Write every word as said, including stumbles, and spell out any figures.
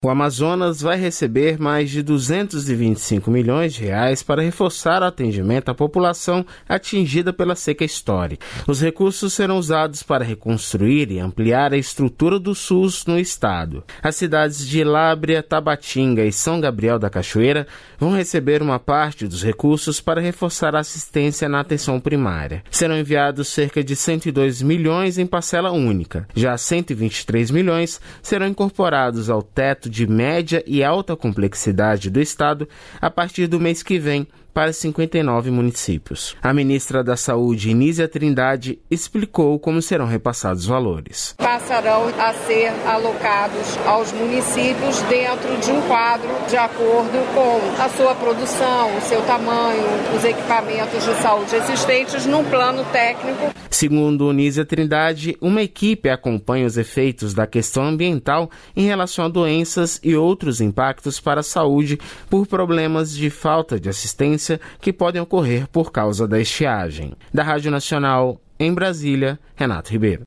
O Amazonas vai receber mais de duzentos e vinte e cinco milhões de reais para reforçar o atendimento à população atingida pela seca histórica. Os recursos serão usados para reconstruir e ampliar a estrutura do SUS no estado. As cidades de Lábrea, Tabatinga e São Gabriel da Cachoeira vão receber uma parte dos recursos para reforçar a assistência na atenção primária. Serão enviados cerca de cento e dois milhões em parcela única. Já cento e vinte e três milhões serão incorporados ao teto de média e alta complexidade do estado a partir do mês que vem para cinquenta e nove municípios. A ministra da Saúde, Nízia Trindade, explicou como serão repassados os valores. Passarão a ser alocados aos municípios dentro de um quadro de acordo com a sua produção, o seu tamanho, os equipamentos de saúde existentes num plano técnico. Segundo Nízia Trindade, uma equipe acompanha os efeitos da questão ambiental em relação a doenças e outros impactos para a saúde por problemas de falta de assistência que podem ocorrer por causa da estiagem. Da Rádio Nacional, em Brasília, Renato Ribeiro.